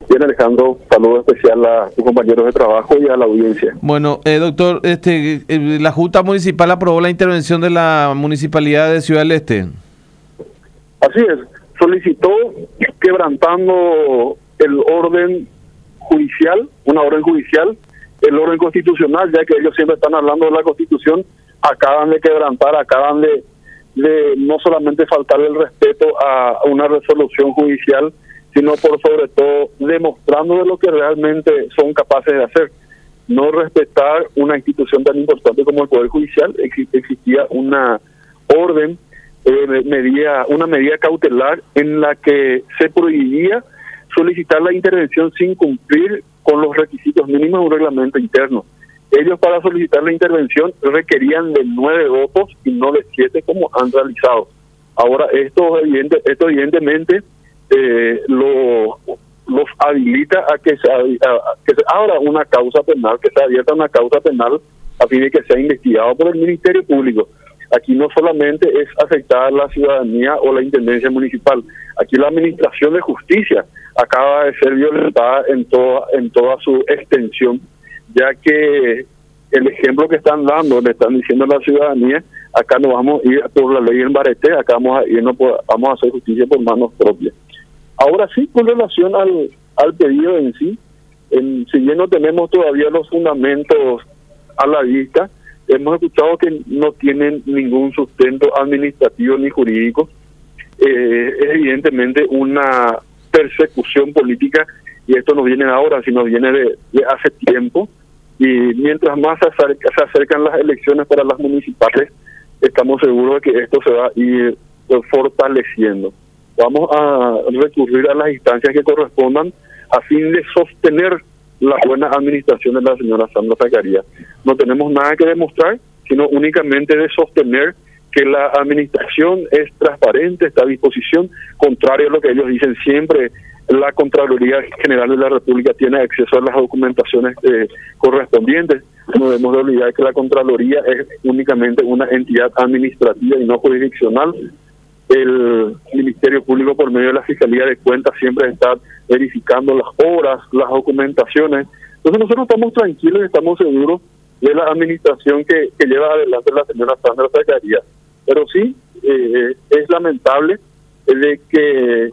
Bien, Alejandro, saludo especial a tus compañeros de trabajo y a la audiencia. Bueno, doctor, la Junta Municipal aprobó la intervención de la Municipalidad de Ciudad del Este. Así es, solicitó quebrantando el orden judicial, una orden judicial, el orden constitucional, ya que ellos siempre están hablando de la Constitución, acaban de quebrantar, acaban de no solamente faltar el respeto a una resolución judicial, sino por sobre todo demostrando de lo que realmente son capaces de hacer. No respetar una institución tan importante como el Poder Judicial. Existía una orden, una medida cautelar en la que se prohibía solicitar la intervención sin cumplir con los requisitos mínimos de un reglamento interno. Ellos, para solicitar la intervención, requerían de 9 votos y no de 7 como han realizado. Ahora, esto evidentemente los habilita a que se abra una causa penal, que se abierta una causa penal a fin de que sea investigado por el Ministerio Público. Aquí no solamente es afectada a la ciudadanía o la intendencia municipal, aquí la administración de justicia acaba de ser violentada en toda su extensión, ya que el ejemplo que están dando, le están diciendo a la ciudadanía, acá no vamos a ir por la ley en barete, acá vamos a hacer justicia por manos propias. Ahora sí, con relación al pedido en sí, si bien no tenemos todavía los fundamentos a la vista, hemos escuchado que no tienen ningún sustento administrativo ni jurídico. Es evidentemente una persecución política, y esto no viene de ahora, sino viene de hace tiempo, y mientras más se acercan las elecciones para las municipales, estamos seguros de que esto se va a ir fortaleciendo. Vamos a recurrir a las instancias que correspondan a fin de sostener la buena administración de la señora Sandra Zacarías. No tenemos nada que demostrar, sino únicamente de sostener que la administración es transparente, está a disposición, contrario a lo que ellos dicen siempre. La Contraloría General de la República tiene acceso a las documentaciones correspondientes. No debemos de olvidar que la Contraloría es únicamente una entidad administrativa y no jurisdiccional. El Ministerio Público, por medio de la Fiscalía de Cuentas, siempre está verificando las obras, las documentaciones. Entonces nosotros estamos tranquilos y estamos seguros de la administración que lleva adelante la señora Sandra Zacarías. Pero sí, es lamentable de que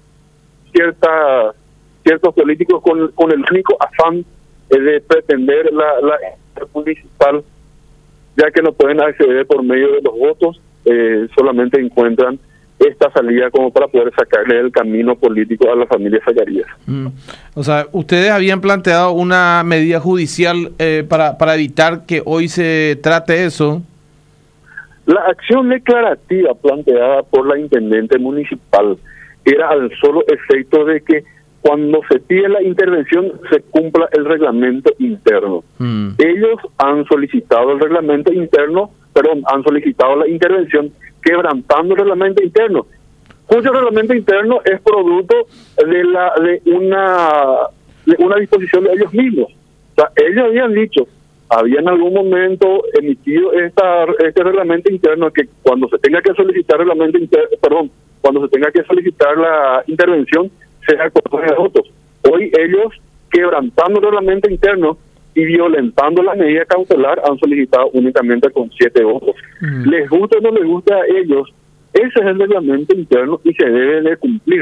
ciertos políticos con el único afán de pretender la municipal, ya que no pueden acceder por medio de los votos, solamente encuentran esta salida como para poder sacarle el camino político a la familia Zacarías. O sea, ustedes habían planteado una medida judicial para evitar que hoy se trate eso. La acción declarativa planteada por la intendente municipal era al solo efecto de que cuando se pide la intervención se cumpla el reglamento interno. Ellos han solicitado el reglamento interno, han solicitado la intervención quebrantando el reglamento interno, cuyo reglamento interno es producto de una disposición de ellos mismos. O sea, ellos habían dicho, había en algún momento emitido este reglamento interno que cuando se tenga que solicitar cuando se tenga que solicitar la intervención sea con de votos. Hoy ellos, quebrantando el reglamento interno y violentando la medida cautelar, han solicitado únicamente con 7 votos. Les gusta o no les gusta a ellos, ese es el reglamento interno y se debe de cumplir.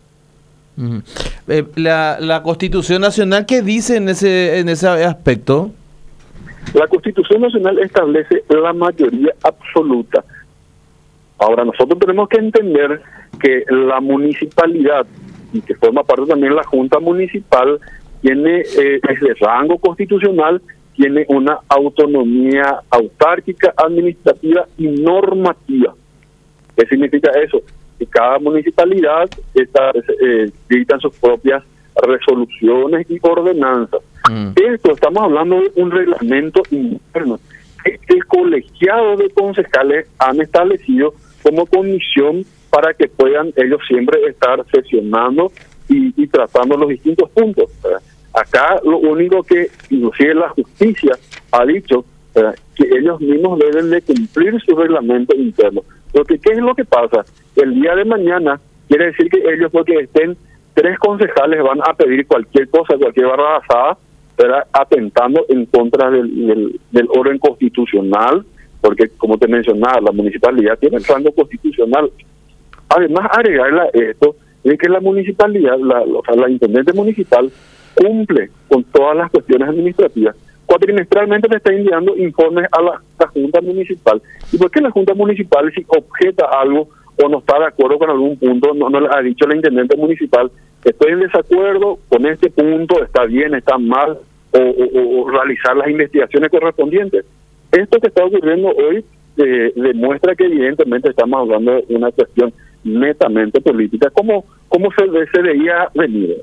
La Constitución Nacional, ¿qué dice en ese aspecto? La Constitución Nacional establece la mayoría absoluta. Ahora, nosotros tenemos que entender que la municipalidad, y que forma parte también la Junta Municipal, tiene es de rango constitucional, tiene una autonomía autárquica, administrativa y normativa. ¿Qué significa eso? Que cada municipalidad dictan sus propias resoluciones y ordenanzas. Esto, estamos hablando de un reglamento interno. El colegiado de concejales han establecido como comisión para que puedan ellos siempre estar sesionando y tratando los distintos puntos, ¿verdad? Acá lo único que inclusive la justicia ha dicho, ¿verdad?, que ellos mismos deben de cumplir su reglamento interno. Porque ¿qué es lo que pasa? El día de mañana quiere decir que ellos, porque estén 3 concejales van a pedir cualquier cosa, cualquier barrabasada, atentando en contra del orden constitucional, porque como te mencionaba, la municipalidad tiene el rango constitucional. Además, agregarle a esto de que la municipalidad, la intendente municipal, cumple con todas las cuestiones administrativas. Cuatrimestralmente le está enviando informes a la Junta Municipal. ¿Y por qué la Junta Municipal, si objeta algo o no está de acuerdo con algún punto, no le ha dicho la intendente municipal, estoy en desacuerdo con este punto, está bien, está mal, o realizar las investigaciones correspondientes? Esto que está ocurriendo hoy demuestra que evidentemente estamos hablando de una cuestión netamente política, como se veía venir.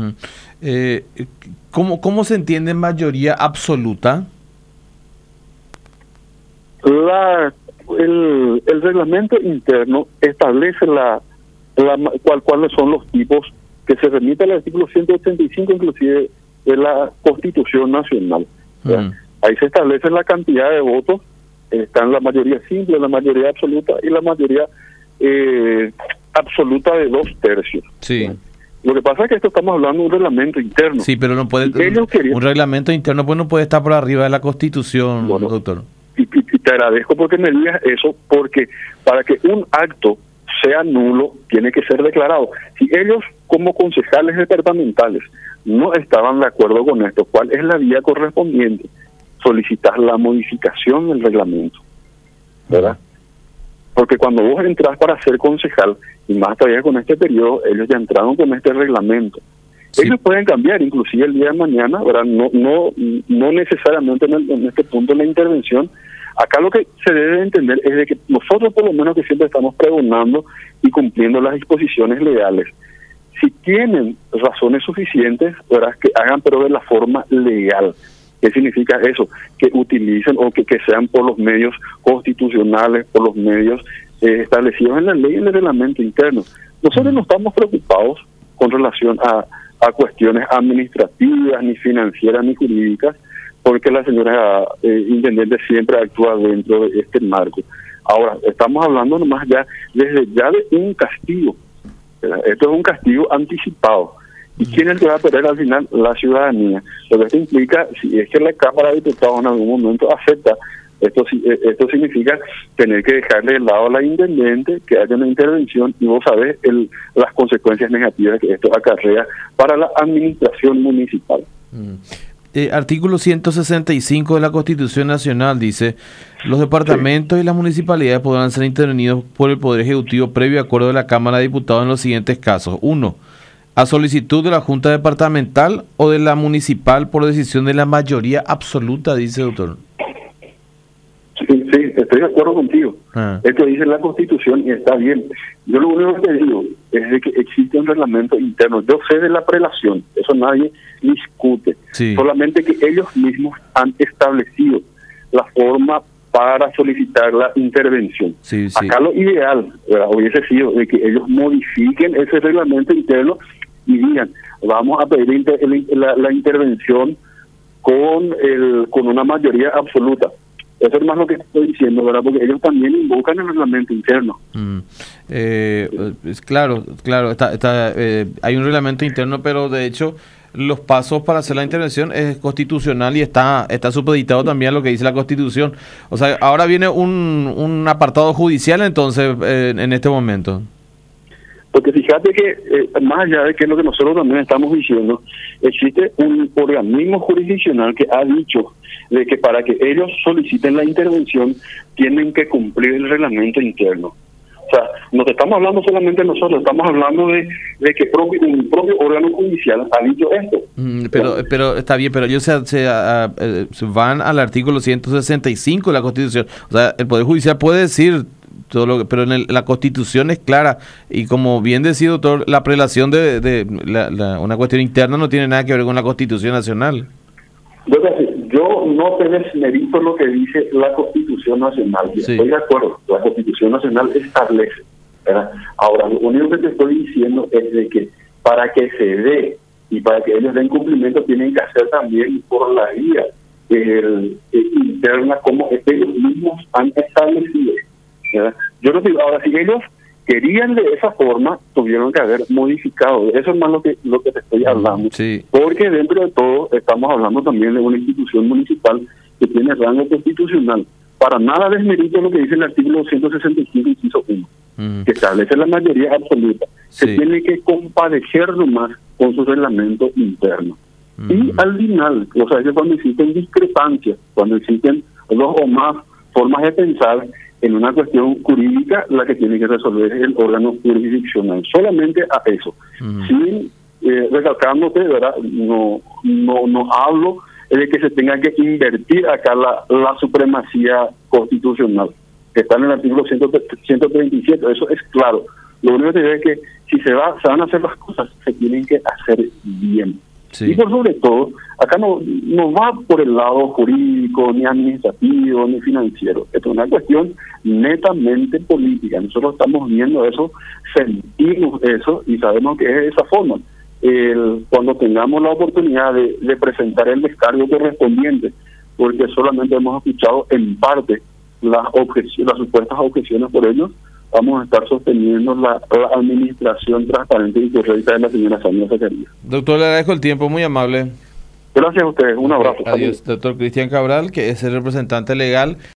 ¿Cómo se entiende mayoría absoluta? El reglamento interno establece cuáles son los tipos que se remite al artículo 185 inclusive de la Constitución Nacional. Ahí se establece la cantidad de votos, están la mayoría simple, la mayoría absoluta y la mayoría absoluta de 2/3. Sí. Lo que pasa es que esto estamos hablando de un reglamento interno. Sí, pero no puede un reglamento interno pues no puede estar por arriba de la Constitución, bueno, doctor. Y te agradezco porque me digas eso, porque para que un acto sea nulo tiene que ser declarado. Si ellos como concejales departamentales no estaban de acuerdo con esto, ¿cuál es la vía correspondiente? Solicitar la modificación del reglamento, ¿verdad? Porque cuando vos entras para ser concejal, y más todavía con este periodo, ellos ya entraron con este reglamento. Sí. Ellos pueden cambiar, inclusive el día de mañana, ¿verdad? No necesariamente en este punto de la intervención. Acá lo que se debe entender es de que nosotros, por lo menos, que siempre estamos pregonando y cumpliendo las disposiciones legales, si tienen razones suficientes, ¿verdad?, que hagan, pero de la forma legal. ¿Qué significa eso? Que utilicen o que sean por los medios constitucionales, por los medios establecidos en la ley y en el reglamento interno. Nosotros no estamos preocupados con relación a cuestiones administrativas, ni financieras, ni jurídicas, porque la señora intendente siempre actúa dentro de este marco. Ahora, estamos hablando nomás ya de un castigo. Esto es un castigo anticipado. ¿Y quién es el que va a perder al final? La ciudadanía. Lo que esto implica, si es que la Cámara de Diputados en algún momento acepta, esto significa tener que dejarle de lado a la intendente, que haya una intervención, y vos sabés las consecuencias negativas que esto acarrea para la administración municipal. Artículo 165 de la Constitución Nacional dice: los departamentos y las municipalidades podrán ser intervenidos por el Poder Ejecutivo previo acuerdo de la Cámara de Diputados en los siguientes casos. 1. A solicitud de la Junta Departamental o de la Municipal por decisión de la mayoría absoluta, dice, doctor. Sí, estoy de acuerdo contigo. Esto dice la Constitución y está bien. Yo lo único que te digo es de que existe un reglamento interno. Yo sé de la prelación, eso nadie discute. Sí. Solamente que ellos mismos han establecido la forma para solicitar la intervención. Sí. Acá lo ideal, ¿verdad?, hubiese sido de que ellos modifiquen ese reglamento interno y digan, vamos a pedir la intervención con una mayoría absoluta. Eso es más lo que estoy diciendo, ¿verdad? Porque ellos también invocan el reglamento interno. Claro, hay un reglamento interno, pero de hecho los pasos para hacer la intervención es constitucional y está supeditado también a lo que dice la Constitución. O sea, ahora viene un apartado judicial entonces en este momento. Porque fíjate que más allá de que es lo que nosotros también estamos diciendo, existe un organismo jurisdiccional que ha dicho de que para que ellos soliciten la intervención tienen que cumplir el reglamento interno. O sea, no estamos hablando solamente nosotros, estamos hablando de que un propio órgano judicial ha dicho esto. Pero está bien, pero ellos se van al artículo 165 de la Constitución. O sea, el Poder Judicial puede decir todo pero la Constitución es clara, y como bien decía, doctor, la prelación de una cuestión interna no tiene nada que ver con la Constitución Nacional. Yo no te desmerito lo que dice la Constitución Nacional. Sí. Estoy de acuerdo, la Constitución Nacional establece, ¿verdad? Ahora, lo único que te estoy diciendo es de que para que se dé y para que ellos den cumplimiento tienen que hacer también por la vía interna como ellos mismos han establecido, ¿verdad? Yo no digo, ahora si ellos querían de esa forma, tuvieron que haber modificado. Eso es más lo que te estoy hablando. Sí. Porque dentro de todo estamos hablando también de una institución municipal que tiene rango constitucional. Para nada desmerito lo que dice el artículo 165, inciso 1, que establece la mayoría absoluta. Se tiene que compadecer nomás con su reglamento interno. Y al final, o sea, que cuando existen discrepancias, cuando existen dos o más formas de pensar en una cuestión jurídica, la que tiene que resolver es el órgano jurisdiccional. Solamente a eso. Sin recalcándote, ¿verdad? No hablo de que se tenga que invertir acá la supremacía constitucional, que está en el artículo 137, eso es claro. Lo único que te digo es que si se van a hacer las cosas, se tienen que hacer bien. Sí. Y por sobre todo, acá no va por el lado jurídico, ni administrativo, ni financiero. Esto es una cuestión netamente política. Nosotros estamos viendo eso, sentimos eso y sabemos que es de esa forma. Cuando tengamos la oportunidad de presentar el descargo correspondiente, porque solamente hemos escuchado en parte las supuestas objeciones por ellos, vamos a estar sosteniendo la administración transparente y correcta de la señora Sandra Zacarías. Doctor, le agradezco el tiempo, muy amable. Gracias a ustedes, un abrazo. Adiós, doctor Cristian Cabral, que es el representante legal